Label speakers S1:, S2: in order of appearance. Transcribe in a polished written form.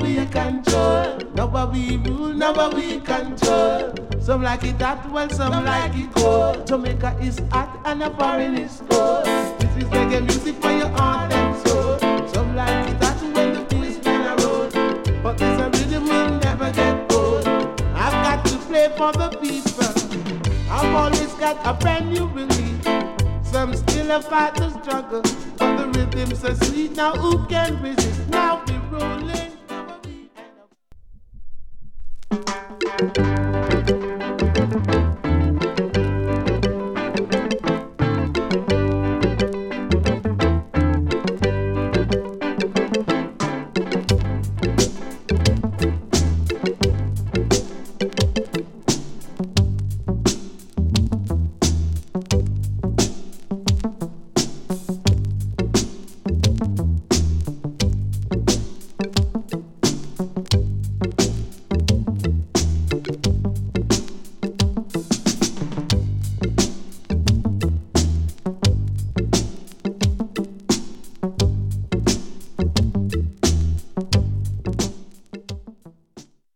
S1: we control. Never we rule, never we control. Some like it hot, well some like it cold. Jamaica is hot and a foreign is cold. This is reggae music for your heart and soul. Some like it hot when the policemen are road. But this a rhythm will never get old. I've got to play for the people. I've always got a brand new relief. Some still a fight the struggle, but the rhythm's so sweet. Now who can resist? Now we're rolling.